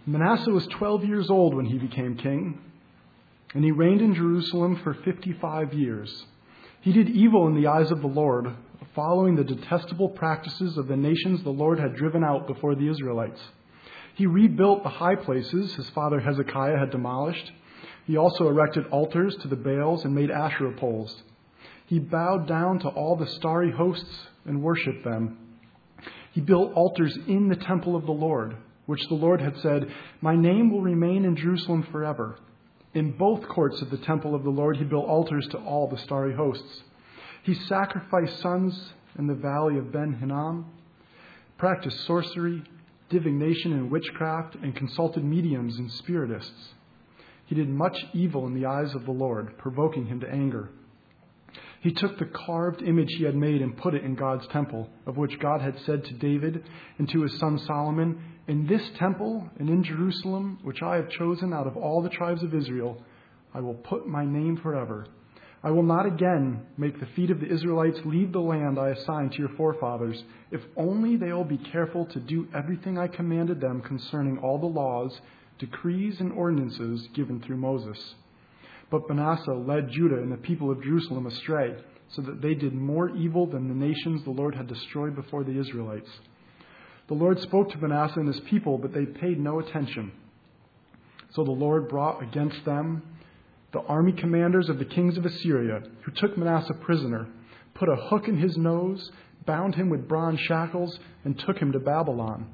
Manasseh was 12 years old when he became king, and he reigned in Jerusalem for 55 years. He did evil in the eyes of the Lord, following the detestable practices of the nations the Lord had driven out before the Israelites. He rebuilt the high places his father Hezekiah had demolished. He also erected altars to the Baals and made Asherah poles. He bowed down to all the starry hosts and worshipped them. He built altars in the temple of the Lord, which the Lord had said, "My name will remain in Jerusalem forever." In both courts of the temple of the Lord, he built altars to all the starry hosts. He sacrificed sons in the valley of Ben Hinnom, practiced sorcery, divination and witchcraft, and consulted mediums and spiritists. He did much evil in the eyes of the Lord, provoking him to anger. He took the carved image he had made and put it in God's temple, of which God had said to David and to his son Solomon, "In this temple and in Jerusalem, which I have chosen out of all the tribes of Israel, I will put my name forever. I will not again make the feet of the Israelites leave the land I assigned to your forefathers, if only they will be careful to do everything I commanded them concerning all the laws, decrees, and ordinances given through Moses." But Manasseh led Judah and the people of Jerusalem astray, so that they did more evil than the nations the Lord had destroyed before the Israelites. The Lord spoke to Manasseh and his people, but they paid no attention. So the Lord brought against them the army commanders of the kings of Assyria, who took Manasseh prisoner, put a hook in his nose, bound him with bronze shackles, and took him to Babylon.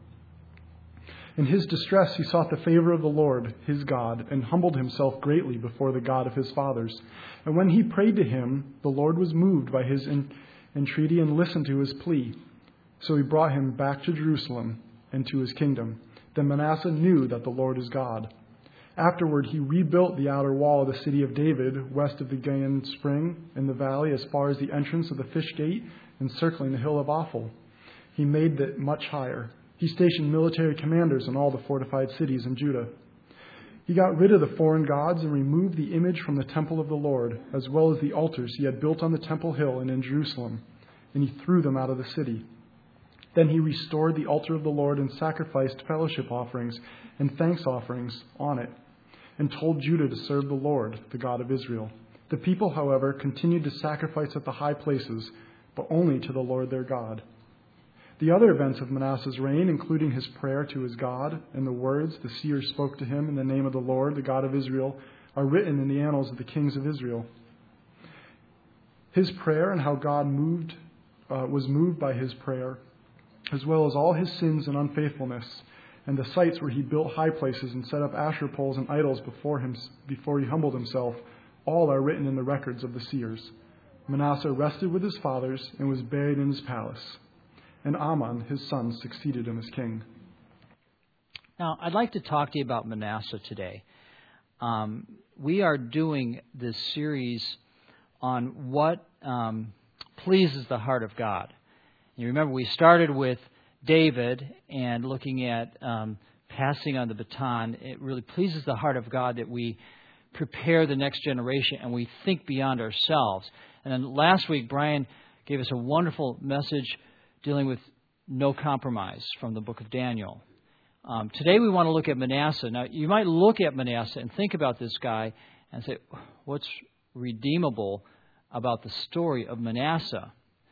In his distress, he sought the favor of the Lord, his God, and humbled himself greatly before the God of his fathers. And when he prayed to him, the Lord was moved by his entreaty and listened to his plea. So he brought him back to Jerusalem and to his kingdom. Then Manasseh knew that the Lord is God. Afterward, he rebuilt the outer wall of the city of David, west of the Gihon spring, in the valley as far as the entrance of the fish gate, encircling the hill of Ophel. He made it much higher. He stationed military commanders in all the fortified cities in Judah. He got rid of the foreign gods and removed the image from the temple of the Lord, as well as the altars he had built on the temple hill and in Jerusalem, and he threw them out of the city. Then he restored the altar of the Lord and sacrificed fellowship offerings and thanks offerings on it, and told Judah to serve the Lord, the God of Israel. The people, however, continued to sacrifice at the high places, but only to the Lord their God. The other events of Manasseh's reign, including his prayer to his God and the words the seers spoke to him in the name of the Lord, the God of Israel, are written in the annals of the kings of Israel. His prayer and how God was moved by his prayer, as well as all his sins and unfaithfulness, and the sites where he built high places and set up Asherah poles and idols before he humbled himself, all are written in the records of the seers. Manasseh rested with his fathers and was buried in his palace. And Amon, his son, succeeded him as king. Now, I'd like to talk to you about Manasseh today. We are doing this series on what pleases the heart of God. You remember we started with David and looking at passing on the baton. It really pleases the heart of God that we prepare the next generation and we think beyond ourselves. And then last week, Brian gave us a wonderful message dealing with no compromise from the book of Daniel. Today we want to look at Manasseh. Now, you might look at Manasseh and think about this guy and say, what's redeemable about the story of Manasseh?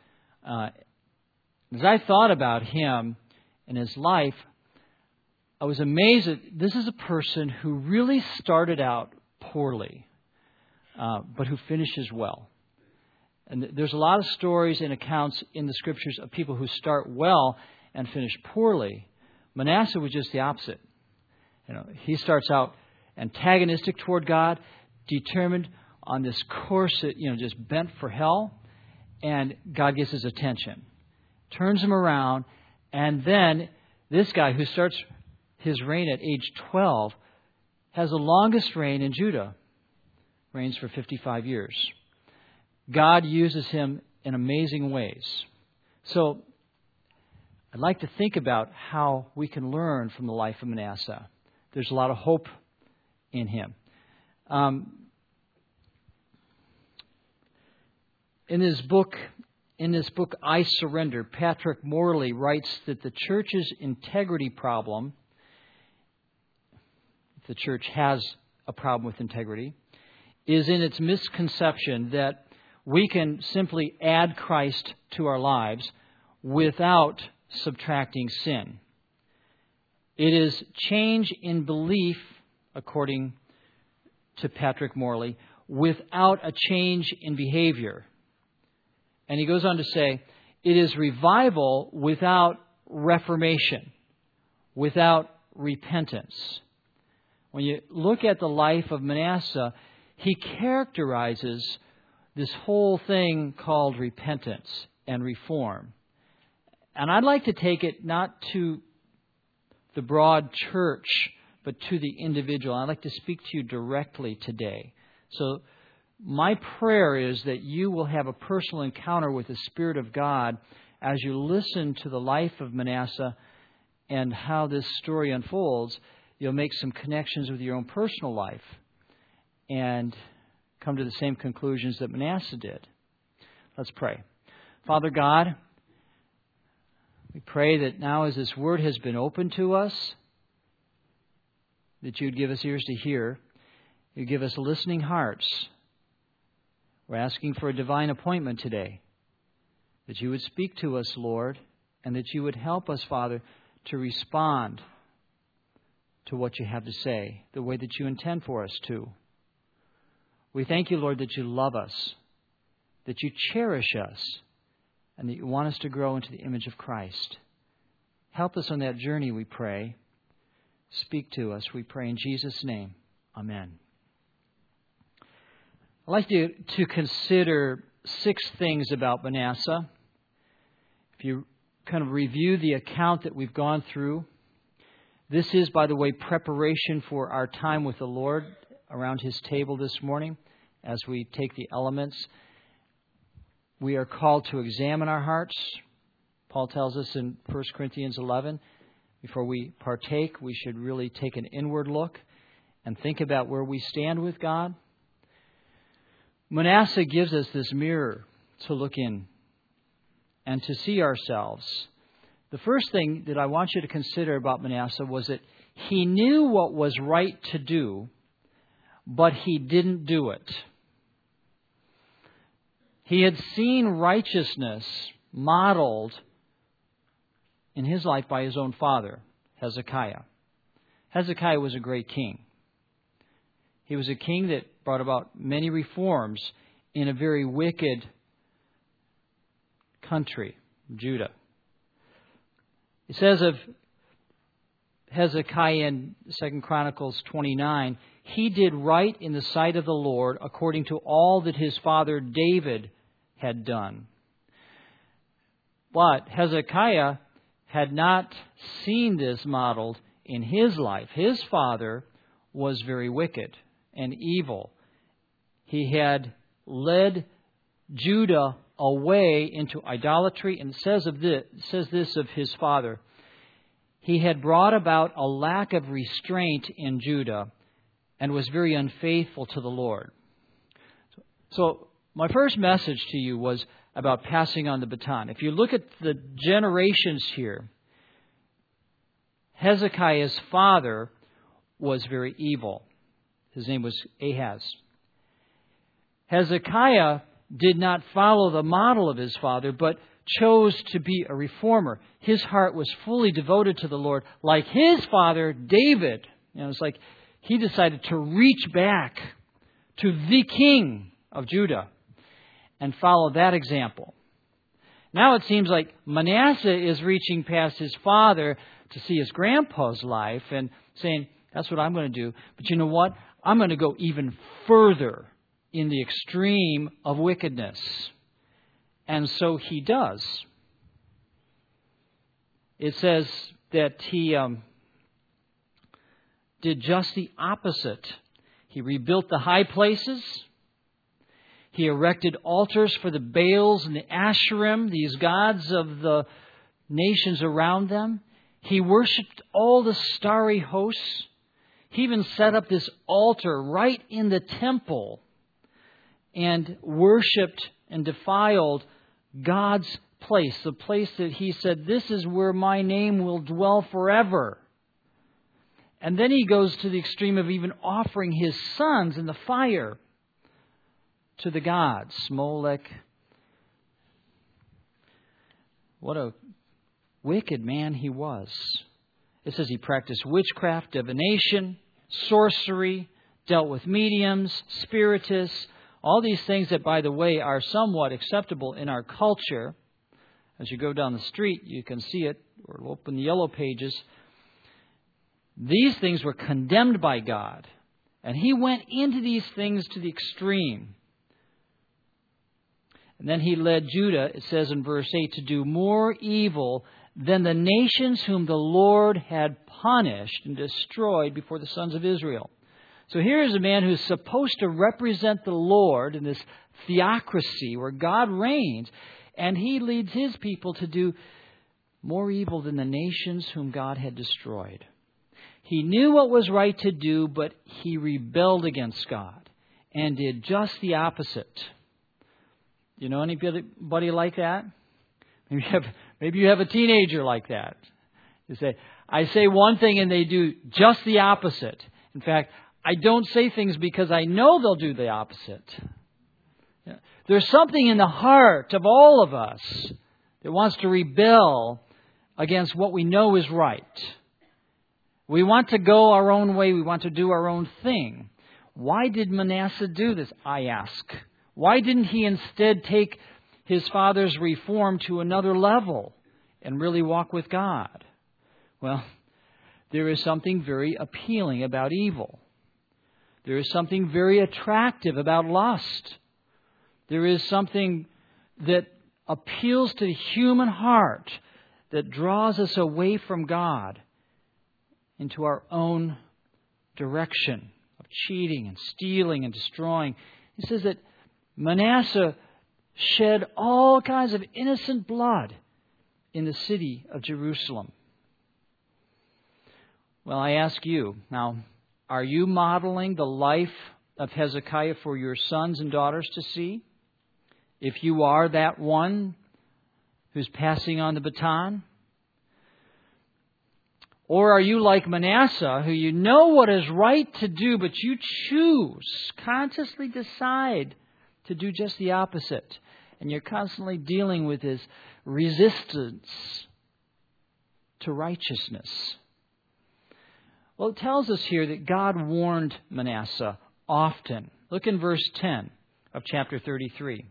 As I thought about him and his life, I was amazed that this is a person who really started out poorly, but who finishes well. And there's a lot of stories and accounts in the Scriptures of people who start well and finish poorly. Manasseh was just the opposite. He starts out antagonistic toward God, determined on this course that, just bent for hell, and God gets his attention, turns him around, and then this guy who starts his reign at age 12 has the longest reign in Judah, reigns for 55 years. God uses him in amazing ways. So I'd like to think about how we can learn from the life of Manasseh. There's a lot of hope in him. In this book, I Surrender, Patrick Morley writes that the church's integrity problem the church has a problem with integrity, is in its misconception that we can simply add Christ to our lives without subtracting sin. It is change in belief, according to Patrick Morley, without a change in behavior. And he goes on to say, it is revival without reformation, without repentance. When you look at the life of Manasseh, he characterizes this whole thing called repentance and reform. And I'd like to take it not to the broad church, but to the individual. I'd like to speak to you directly today. So my prayer is that you will have a personal encounter with the Spirit of God as you listen to the life of Manasseh and how this story unfolds. You'll make some connections with your own personal life and come to the same conclusions that Manasseh did. Let's pray. Father God, we pray that now as this word has been opened to us, that you'd give us ears to hear. You'd give us listening hearts. We're asking for a divine appointment today, that you would speak to us, Lord, and that you would help us, Father, to respond to what you have to say, the way that you intend for us to. We thank you, Lord, that you love us, that you cherish us, and that you want us to grow into the image of Christ. Help us on that journey, we pray. Speak to us, we pray in Jesus' name. Amen. I'd like you to consider 6 things about Manasseh. If you kind of review the account that we've gone through, this is, by the way, preparation for our time with the Lord around His table this morning as we take the elements. We are called to examine our hearts. Paul tells us in 1 Corinthians 11, before we partake, we should really take an inward look and think about where we stand with God. Manasseh gives us this mirror to look in and to see ourselves. The first thing that I want you to consider about Manasseh was that he knew what was right to do, but he didn't do it. He had seen righteousness modeled in his life by his own father, Hezekiah. Hezekiah was a great king. He was a king that brought about many reforms in a very wicked country, Judah. It says of Hezekiah in 2 Chronicles 29, he did right in the sight of the Lord according to all that his father David had done. But Hezekiah had not seen this modeled in his life. His father was very wicked and evil. He had led Judah away into idolatry, and it says this of his father. He had brought about a lack of restraint in Judah and was very unfaithful to the Lord. So my first message to you was about passing on the baton. If you look at the generations here, Hezekiah's father was very evil. His name was Ahaz. Hezekiah did not follow the model of his father, but chose to be a reformer. His heart was fully devoted to the Lord, like his father, David. It's like he decided to reach back to the king of Judah and follow that example. Now it seems like Manasseh is reaching past his father to see his grandpa's life and saying, that's what I'm going to do. But you know what? I'm going to go even further in the extreme of wickedness. And so he does. It says that he did just the opposite. He rebuilt the high places. He erected altars for the Baals and the Asherim, these gods of the nations around them. He worshipped all the starry hosts. He even set up this altar right in the temple and worshipped and defiled God's place, the place that he said, this is where my name will dwell forever. And then he goes to the extreme of even offering his sons in the fire to the gods. Molech. What a wicked man he was. It says he practiced witchcraft, divination, sorcery, dealt with mediums, spiritists, all these things that, by the way, are somewhat acceptable in our culture. As you go down the street, you can see it, or open the yellow pages. These things were condemned by God. And he went into these things to the extreme. And then he led Judah, it says in verse 8, to do more evil than the nations whom the Lord had punished and destroyed before the sons of Israel. So here is a man who's supposed to represent the Lord in this theocracy where God reigns, and he leads his people to do more evil than the nations whom God had destroyed. He knew what was right to do, but he rebelled against God and did just the opposite. You know anybody like that? Maybe you have a teenager like that. You say, I say one thing and they do just the opposite. In fact, I don't say things because I know they'll do the opposite. There's something in the heart of all of us that wants to rebel against what we know is right. We want to go our own way. We want to do our own thing. Why did Manasseh do this, I ask? Why didn't he instead take his father's reform to another level and really walk with God? Well, there is something very appealing about evil. There is something very attractive about lust. There is something that appeals to the human heart that draws us away from God into our own direction of cheating and stealing and destroying. He says that Manasseh shed all kinds of innocent blood in the city of Jerusalem. Well, I ask you, now, are you modeling the life of Hezekiah for your sons and daughters to see? If you are that one who's passing on the baton? Or are you like Manasseh, who you know what is right to do, but you choose, consciously decide to do just the opposite? And you're constantly dealing with this resistance to righteousness. Well, it tells us here that God warned Manasseh often. Look in verse 10 of chapter 33.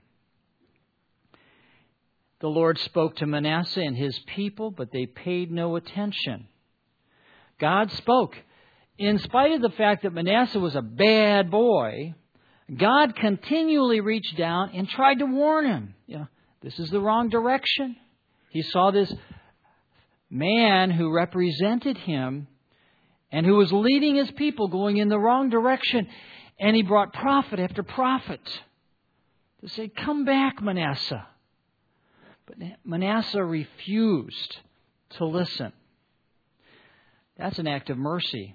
The Lord spoke to Manasseh and his people, but they paid no attention. God spoke. In spite of the fact that Manasseh was a bad boy, God continually reached down and tried to warn him. This is the wrong direction. He saw this man who represented him and who was leading his people going in the wrong direction. And he brought prophet after prophet to say, come back, Manasseh. But Manasseh refused to listen. That's an act of mercy.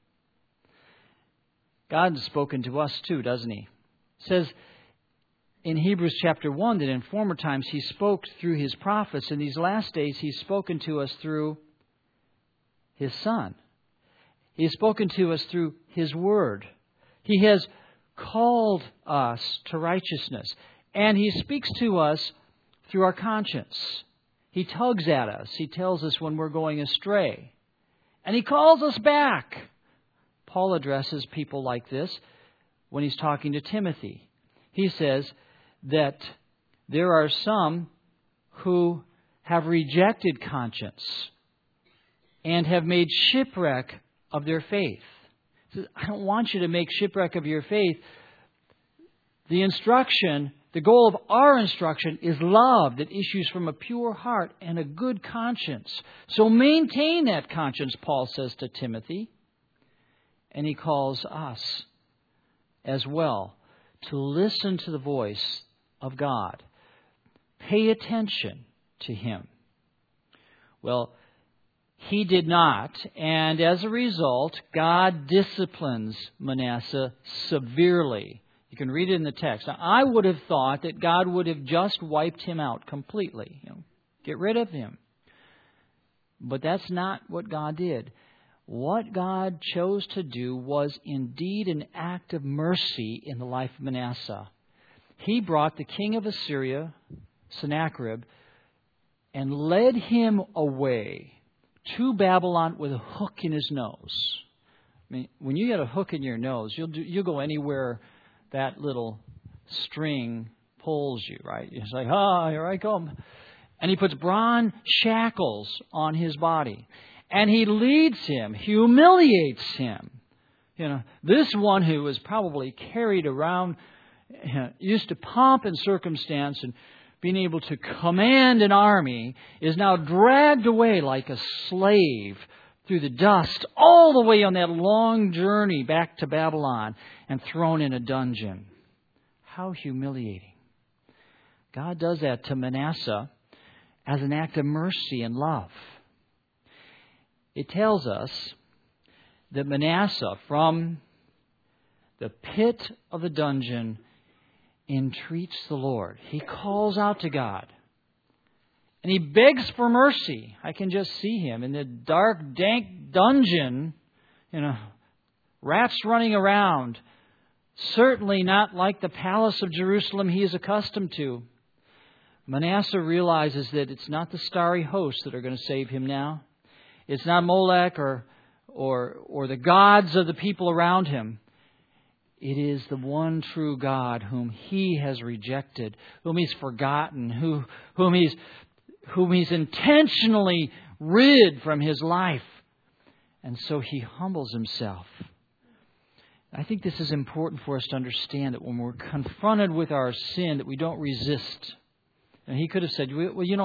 God has spoken to us too, doesn't He? It says in Hebrews chapter 1 that in former times He spoke through His prophets. In these last days He's spoken to us through His Son. He has spoken to us through His Word. He has called us to righteousness. And He speaks to us through our conscience. He tugs at us. He tells us when we're going astray. And He calls us back. Paul addresses people like this when he's talking to Timothy. He says that there are some who have rejected conscience and have made shipwreck of their faith. He says, I don't want you to make shipwreck of your faith. The instruction, the goal of our instruction is love that issues from a pure heart and a good conscience. So maintain that conscience, Paul says to Timothy. And he calls us as well to listen to the voice of God. Pay attention to Him. Well, he did not, and as a result, God disciplines Manasseh severely. You can read it in the text. Now, I would have thought that God would have just wiped him out completely. Get rid of him. But that's not what God did. what God chose to do was indeed an act of mercy in the life of Manasseh. He brought the king of Assyria, Sennacherib, and led him away to Babylon with a hook in his nose. I mean, when you get a hook in your nose, you'll go anywhere that little string pulls you, right? It's like, here I come. And he puts bronze shackles on his body. And he leads him, humiliates him. This one who was probably carried around, used to pomp and circumstance and being able to command an army, is now dragged away like a slave through the dust all the way on that long journey back to Babylon and thrown in a dungeon. How humiliating. God does that to Manasseh as an act of mercy and love. It tells us that Manasseh, from the pit of the dungeon, entreats the Lord. He calls out to God. And he begs for mercy. I can just see him in the dark, dank dungeon, rats running around. Certainly not like the palace of Jerusalem he is accustomed to. Manasseh realizes that it's not the starry hosts that are going to save him now. It's not Molech or the gods of the people around him. It is the one true God whom he has rejected, whom he's forgotten, whom he's intentionally rid from his life. And so he humbles himself. I think this is important for us to understand, that when we're confronted with our sin, that we don't resist. And he could have said,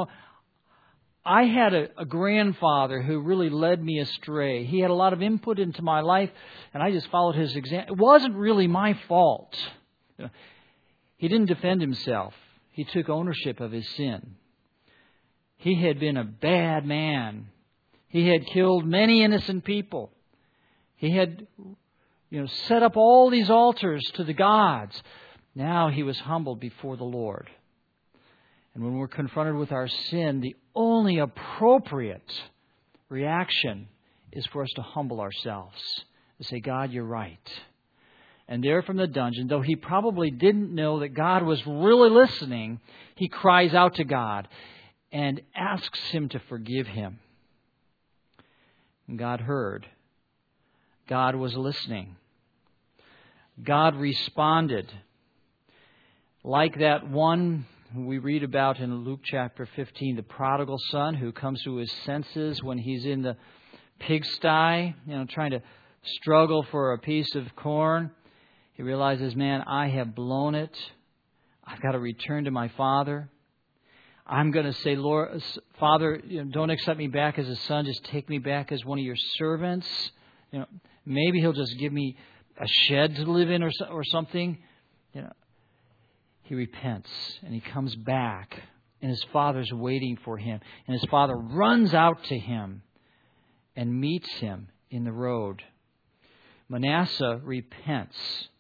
I had a grandfather who really led me astray. He had a lot of input into my life, and I just followed his example. It wasn't really my fault. He didn't defend himself. He took ownership of his sin. He had been a bad man. He had killed many innocent people. He had, set up all these altars to the gods. Now he was humbled before the Lord. And when we're confronted with our sin, the only appropriate reaction is for us to humble ourselves. To say, God, you're right. And there from the dungeon, though he probably didn't know that God was really listening, he cries out to God and asks him to forgive him. And God heard. God was listening. God responded. Like that one we read about in Luke chapter 15, the prodigal son who comes to his senses when he's in the pigsty, trying to struggle for a piece of corn. He realizes, man, I have blown it. I've got to return to my father. I'm going to say, Lord, Father, don't accept me back as a son. Just take me back as one of your servants. Maybe he'll just give me a shed to live in or something. He repents and he comes back, and his father's waiting for him. And his father runs out to him and meets him in the road. Manasseh repents.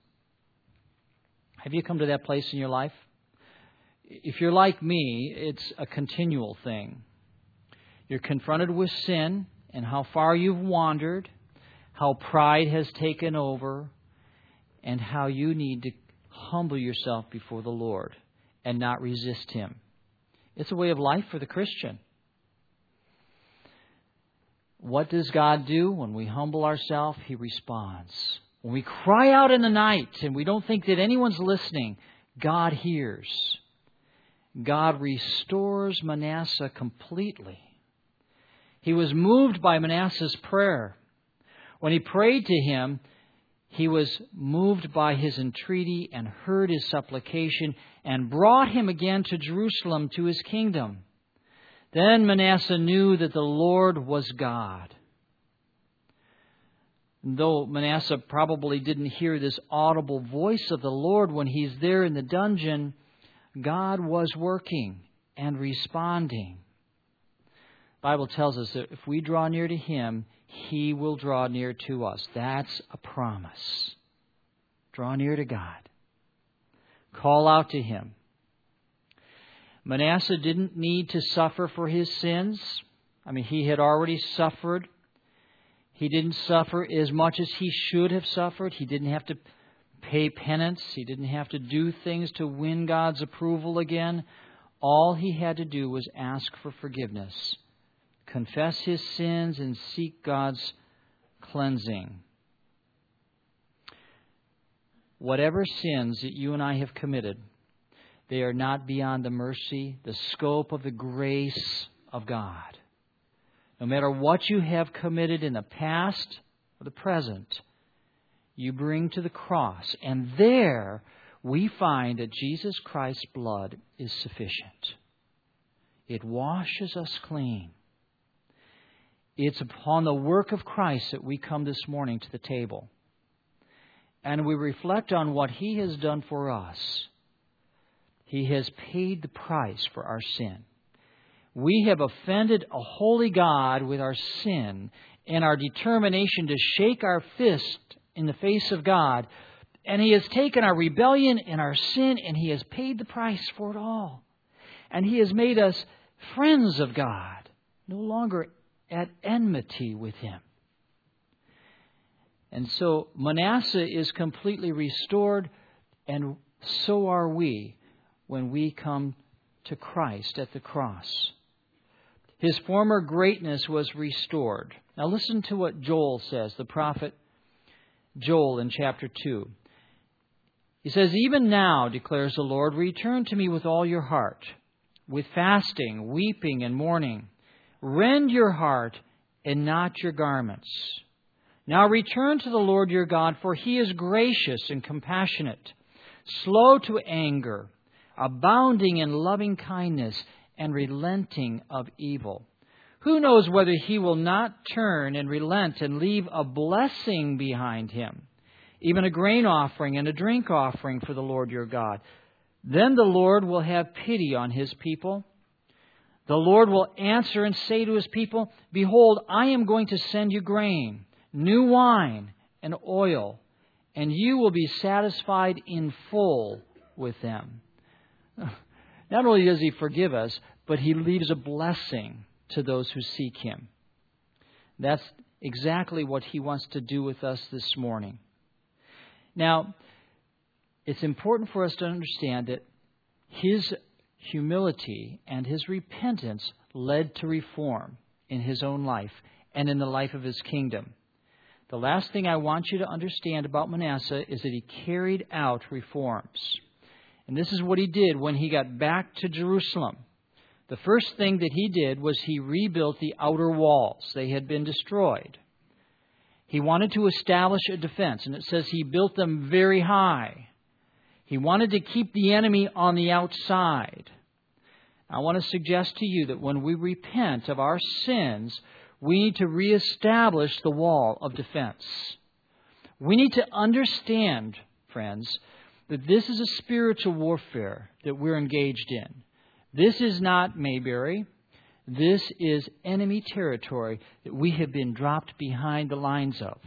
Have you come to that place in your life? If you're like me, it's a continual thing. You're confronted with sin and how far you've wandered, how pride has taken over, and how you need to humble yourself before the Lord and not resist Him. It's a way of life for the Christian. What does God do when we humble ourselves? He responds. When we cry out in the night and we don't think that anyone's listening, God hears. God restores Manasseh completely. He was moved by Manasseh's prayer. When he prayed to him, he was moved by his entreaty and heard his supplication and brought him again to Jerusalem, to his kingdom. Then Manasseh knew that the Lord was God. Though Manasseh probably didn't hear this audible voice of the Lord when he's there in the dungeon, God was working and responding. The Bible tells us that if we draw near to Him, He will draw near to us. That's a promise. Draw near to God. Call out to Him. Manasseh didn't need to suffer for his sins. He had already suffered. He didn't suffer as much as he should have suffered. He didn't have to pay penance. He didn't have to do things to win God's approval again. All he had to do was ask for forgiveness, confess his sins, and seek God's cleansing. Whatever sins that you and I have committed, they are not beyond the mercy, the scope of the grace of God. No matter what you have committed in the past or the present, you bring to the cross. And there we find that Jesus Christ's blood is sufficient. It washes us clean. It's upon the work of Christ that we come this morning to the table. And we reflect on what He has done for us. He has paid the price for our sin. We have offended a holy God with our sin and our determination to shake our fist in the face of God. And He has taken our rebellion and our sin, and He has paid the price for it all. And He has made us friends of God, no longer at enmity with Him. And so Manasseh is completely restored, and so are we when we come to Christ at the cross. His former greatness was restored. Now listen to what Joel says, the prophet Joel in chapter 2. He says, "Even now, declares the Lord, return to me with all your heart, with fasting, weeping, and mourning. Rend your heart and not your garments. Now return to the Lord your God, for He is gracious and compassionate, slow to anger, abounding in loving kindness, and relenting of evil. Who knows whether He will not turn and relent and leave a blessing behind Him, even a grain offering and a drink offering for the Lord your God. Then the Lord will have pity on His people. The Lord will answer and say to His people, Behold, I am going to send you grain, new wine, and oil, and you will be satisfied in full with them." Not only does He forgive us, but He leaves a blessing to those who seek Him. That's exactly what He wants to do with us this morning. Now, it's important for us to understand that His humility and His repentance led to reform in His own life and in the life of His kingdom. The last thing I want you to understand about Manasseh is that he carried out reforms. And this is what he did when he got back to Jerusalem. The first thing that he did was he rebuilt the outer walls. They had been destroyed. He wanted to establish a defense, and it says he built them very high. He wanted to keep the enemy on the outside. I want to suggest to you that when we repent of our sins, we need to reestablish the wall of defense. We need to understand, friends, that this is a spiritual warfare that we're engaged in. This is not Mayberry. This is enemy territory that we have been dropped behind the lines of.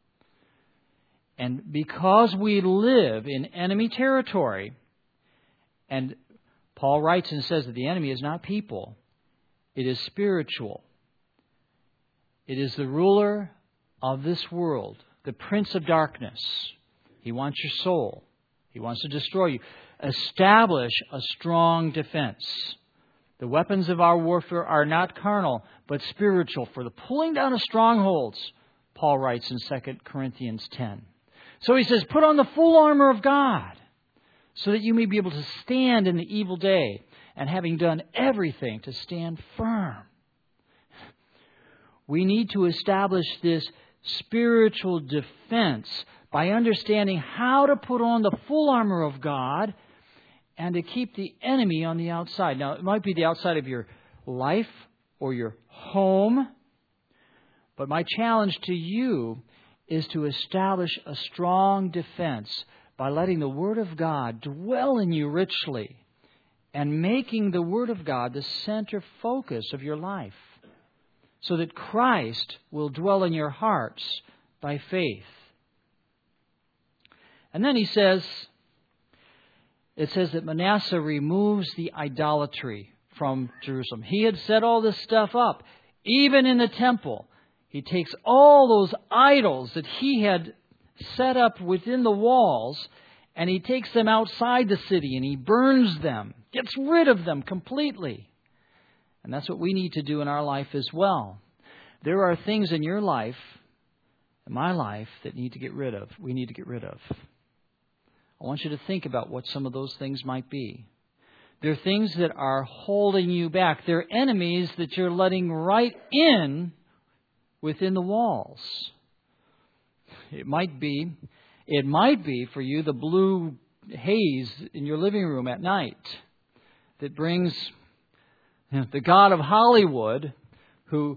And because we live in enemy territory, and Paul writes and says that the enemy is not people, it is spiritual. It is the ruler of this world, the prince of darkness. He wants your soul. He wants to destroy you. Establish a strong defense. The weapons of our warfare are not carnal, but spiritual, for the pulling down of strongholds, Paul writes in 2 Corinthians 10. So he says, put on the full armor of God, so that you may be able to stand in the evil day, and having done everything, to stand firm. We need to establish this spiritual defense by understanding how to put on the full armor of God and to keep the enemy on the outside. Now, it might be the outside of your life or your home, but my challenge to you is to establish a strong defense by letting the Word of God dwell in you richly and making the Word of God the center focus of your life so that Christ will dwell in your hearts by faith. And then it says that Manasseh removes the idolatry from Jerusalem. He had set all this stuff up, even in the temple. he takes all those idols that he had set up within the walls, and he takes them outside the city and he burns them, gets rid of them completely. And that's what we need to do in our life as well. There are things in your life, in my life, that need to get rid of. We need to get rid of. I want you to think about what some of those things might be. They're things that are holding you back. They're enemies that you're letting right in within the walls. It might be for you the blue haze in your living room at night that brings the God of Hollywood, who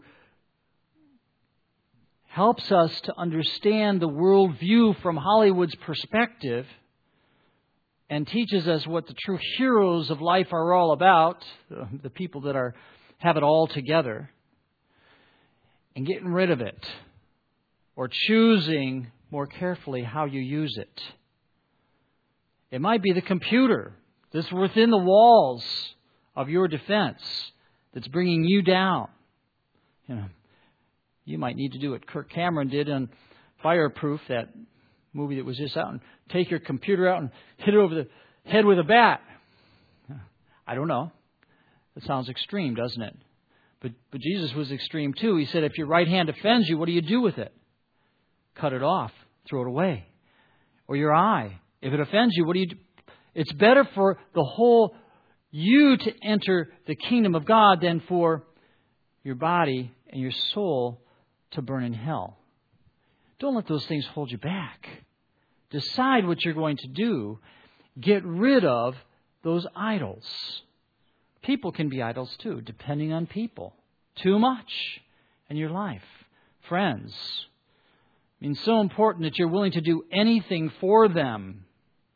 helps us to understand the worldview from Hollywood's perspective and teaches us what the true heroes of life are all about, the people that have it all together, and getting rid of it, or choosing more carefully how you use it. It might be the computer that's within the walls of your defense that's bringing you down. You might need to do what Kirk Cameron did on Fireproof, that movie that was just out, and take your computer out and hit it over the head with a bat. I don't know. That sounds extreme, doesn't it? But Jesus was extreme too. He said, if your right hand offends you, what do you do with it? Cut it off. Throw it away. Or your eye. If it offends you, what do you do? It's better for the whole you to enter the kingdom of God than for your body and your soul to burn in hell. Don't let those things hold you back. Decide what you're going to do. Get rid of those idols. People can be idols too, depending on people. Too much in your life. Friends. I mean, so important that you're willing to do anything for them.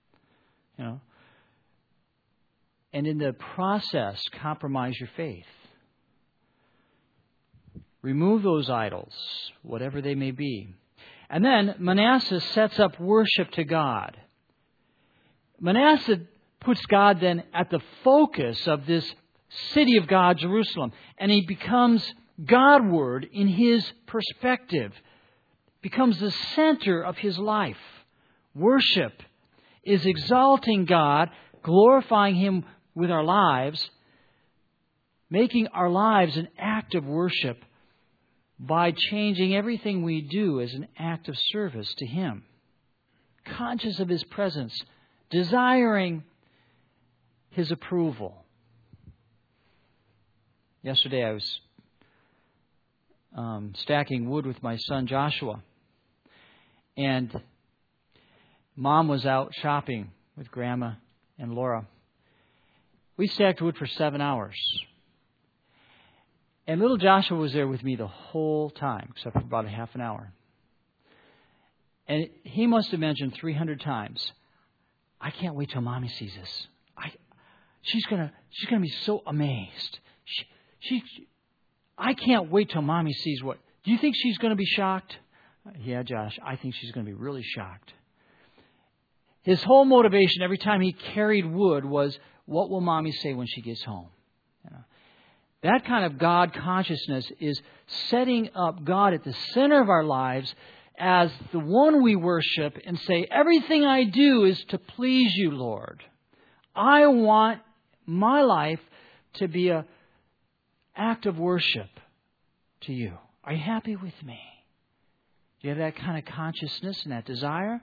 And in the process, compromise your faith. Remove those idols, whatever they may be. And then Manasseh sets up worship to God. Manasseh puts God then at the focus of this city of God, Jerusalem. And he becomes Godward in his perspective. Becomes the center of his life. Worship is exalting God, glorifying Him with our lives, making our lives an act of worship by changing everything we do as an act of service to Him. Conscious of His presence, desiring His approval. Yesterday I was stacking wood with my son Joshua, and Mom was out shopping with Grandma and Laura. We stacked wood for 7 hours. And little Joshua was there with me the whole time, except for about a half an hour. And he must have mentioned 300 times, I can't wait till Mommy sees this. She's gonna be so amazed. I can't wait till Mommy sees what. Do you think she's going to be shocked? Yeah, Josh, I think she's going to be really shocked. His whole motivation every time he carried wood was, what will Mommy say when she gets home? That kind of God consciousness is setting up God at the center of our lives as the one we worship and say, everything I do is to please you, Lord. I want my life to be an act of worship to you. Are you happy with me? Do you have that kind of consciousness and that desire?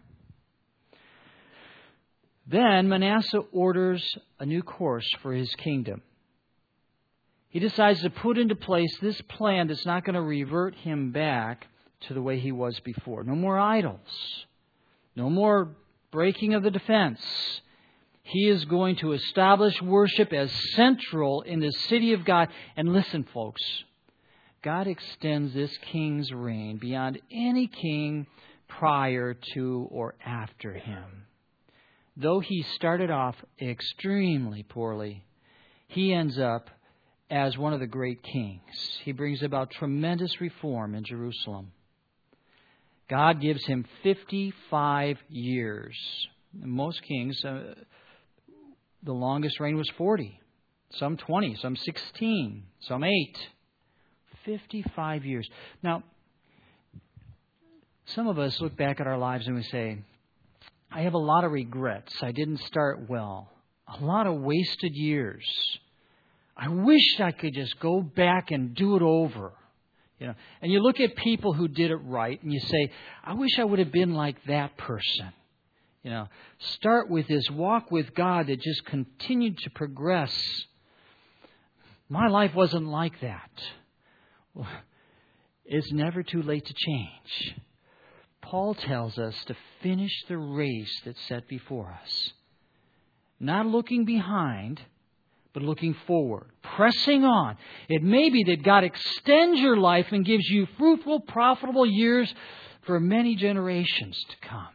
Then Manasseh orders a new course for his kingdom. He decides to put into place this plan that's not going to revert him back to the way he was before. No more idols. No more breaking of the defense. He is going to establish worship as central in the city of God. And listen, folks, God extends this king's reign beyond any king prior to or after him. Though he started off extremely poorly, he ends up as one of the great kings. He brings about tremendous reform in Jerusalem. God gives him 55 years. Most kings, the longest reign was 40. Some 20, some 16, some 8. 55 years. Now, Some of us look back at our lives and we say, I have a lot of regrets. I didn't start well. A lot of wasted years. I wish I could just go back and do it over. And you look at people who did it right and you say, I wish I would have been like that person. Start with this walk with God that just continued to progress. My life wasn't like that. Well, it's never too late to change. Paul tells us to finish the race that's set before us. Not looking behind, but looking forward, pressing on. It may be that God extends your life and gives you fruitful, profitable years for many generations to come.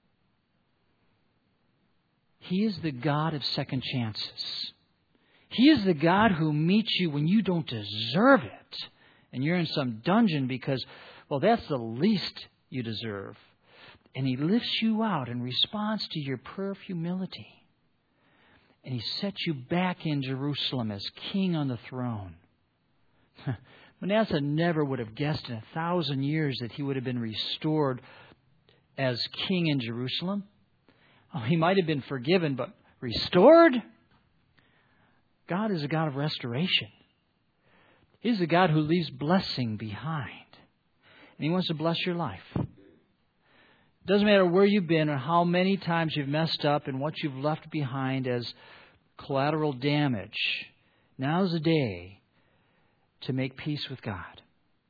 He is the God of second chances. He is the God who meets you when you don't deserve it. And you're in some dungeon because, that's the least you deserve. And He lifts you out in response to your prayer of humility. And He sets you back in Jerusalem as king on the throne. Manasseh never would have guessed in 1,000 years that he would have been restored as king in Jerusalem. He might have been forgiven, but restored? God is a God of restoration. He's a God who leaves blessing behind. And He wants to bless your life. It doesn't matter where you've been or how many times you've messed up and what you've left behind as collateral damage. Now's the day to make peace with God.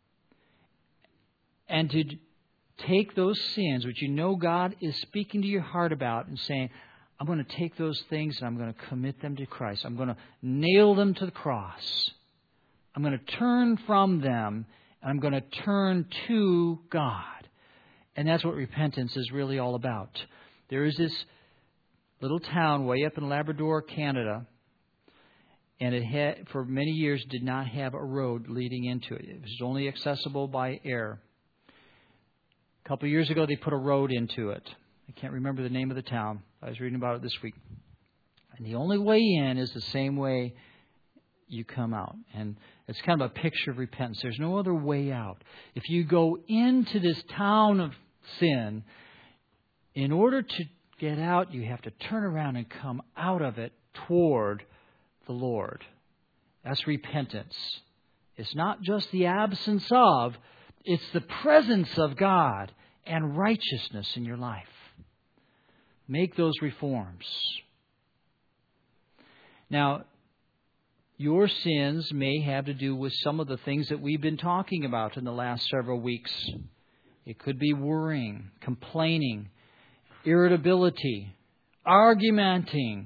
And to take those sins which God is speaking to your heart about and saying, I'm going to take those things and I'm going to commit them to Christ. I'm going to nail them to the cross. I'm going to turn from them and I'm going to turn to God. And that's what repentance is really all about. There is this little town way up in Labrador, Canada, and it had, for many years, did not have a road leading into it. It was only accessible by air. A couple of years ago, they put a road into it. I can't remember the name of the town. I was reading about it this week. And the only way in is the same way you come out. And it's kind of a picture of repentance. There's no other way out. If you go into this town of sin, in order to get out, you have to turn around and come out of it toward the Lord. That's repentance. It's not just the absence of, it's the presence of God and righteousness in your life. Make those reforms. Now, your sins may have to do with some of the things that we've been talking about in the last several weeks. It could be worrying, complaining, irritability, arguing,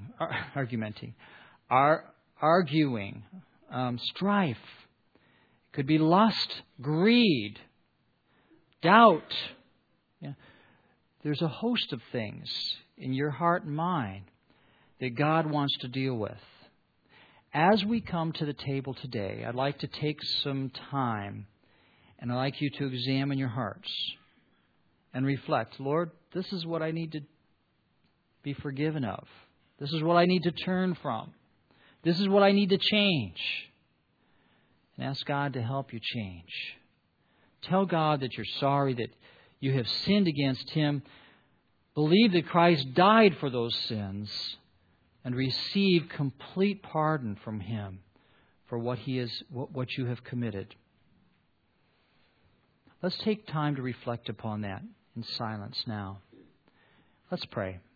strife. It could be lust, greed, doubt. Yeah. There's a host of things in your heart and mind that God wants to deal with. As we come to the table today, I'd like to take some time and I'd like you to examine your hearts and reflect, Lord, this is what I need to be forgiven of. This is what I need to turn from. This is what I need to change. And ask God to help you change. Tell God that you're sorry, that you have sinned against Him. Believe that Christ died for those sins and receive complete pardon from Him for what you have committed. Let's take time to reflect upon that in silence now. Let's pray.